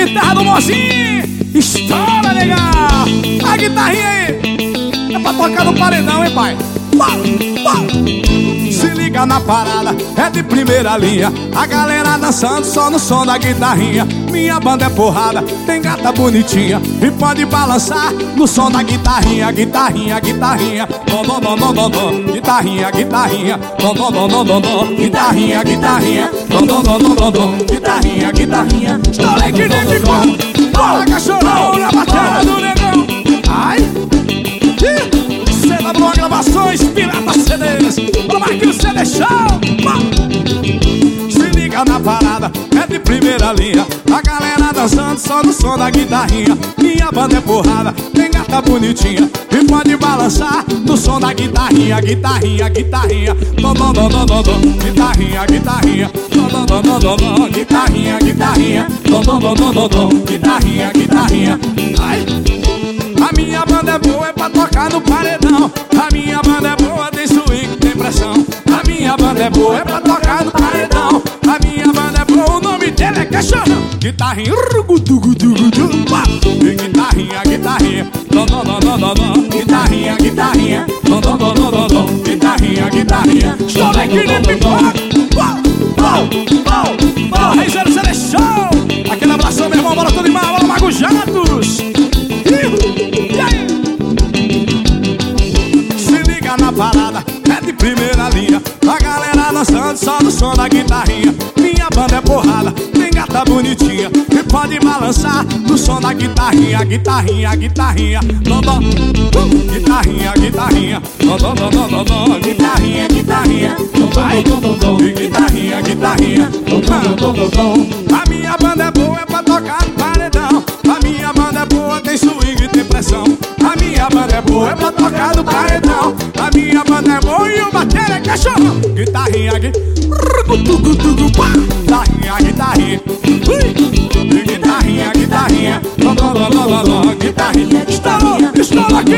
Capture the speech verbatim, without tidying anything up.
guitarra do mozinho. Estoura, legal. A guitarrinha aí é pra tocar no paredão, hein, pai? Bora, bora. Se liga na parada, é de primeira linha. A galera dançando só no som da guitarrinha. Minha banda é porrada, tem gata bonitinha e pode balançar no som da guitarrinha. Guitarrinha, guitarrinha, dom, dom, dom, dom, dom, dom. Guitarrinha, guitarrinha, dom, dom, dom, dom, dom, dom. Guitarrinha, guitarrinha, dom, dom, dom, dom, dom, dom. Guitarrinha, guitarrinha, estourei que nem de bom. Bora, cachorrão, na bateria do negão. Ai, Cê W Gravações, Pirata C Ds. Bora, Marquinhos C D Show. Se liga na parada, é de primeira linha. A galera dançando só no som da guitarrinha. Minha banda é porrada, tem gata bonitinha e pode balançar no som da guitarrinha. Guitarrinha, guitarrinha, dom, dom, dom, dom, dom, dom. Guitarrinha, guitarrinha, dom, dom, dom, dom, dom, dom. Guitarrinha, guitarrinha, dom, dom, dom, dom, dom, dom. Guitarrinha, guitarrinha. Ai, a minha banda é boa, é pra tocar no paredão. A minha banda é boa, tem swing, tem pressão. A minha banda é boa, é pra tocar no paredão. A minha banda é boa, o nome dele é Cachorrão. Guitarrinha, e guitarrinha, guitarrinha, dom, dom, dom, dom, dom, dom. Guitarrinha, guitarrinha, dom, dom, dom, dom, dom, dom. Guitarrinha, guitarrinha, estourei que nem pipoca. Bora, Reizeiro C D Show. Aquele abração, meu irmão, bora todo mal, bora Mago Jatos. Se liga na parada, é de primeira linha. A galera dançando só no som da guitarrinha. Minha banda é porrada, tem gata bonitinha e pode balançar no som da guitarrinha. Guitarrinha, guitarrinha, dom, dom. Guitarrinha, guitarrinha, dom, dom, dom, dom, dom, dom. Guitarrinha, guitarrinha, vai, dom, dom, dom. E guitarrinha, guitarrinha, dom, dom, dom, dom. A minha banda é boa, é pra tocar no paredão. A minha banda é boa, tem swing e tem pressão. A minha banda é boa, é pra tocar no paredão. A minha banda é boa e o bater é Cachorrão. Guitarrinha, guitarrinha, guitarrinha, guitarrinha, guitarrinha, dom, dom, dom, dom, dom. Guitarrinha, estourou, estourou aqui